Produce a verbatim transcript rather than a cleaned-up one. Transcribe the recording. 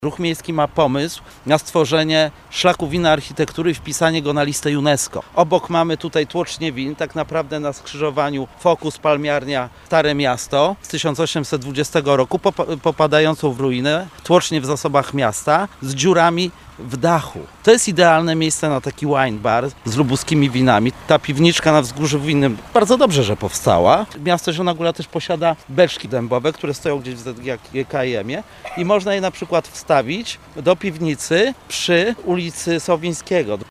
Ruch Miejski ma pomysł na stworzenie szlaku wina architektury i wpisanie go na listę UNESCO. Obok mamy tutaj tłocznie win, tak naprawdę na skrzyżowaniu Fokus, Palmiarnia, Stare Miasto z tysiąc osiemset dwudziestego roku, popadającą w ruinę, tłocznie w zasobach miasta, z dziurami w dachu. To jest idealne miejsce na taki wine bar z lubuskimi winami. Ta piwniczka na wzgórzu winnym bardzo dobrze, że powstała. Miasto Zielona Góra też posiada beczki dębowe, które stoją gdzieś w Z G K I M-ie i można je na przykład wstawić do piwnicy przy ulicy Sowińskiego.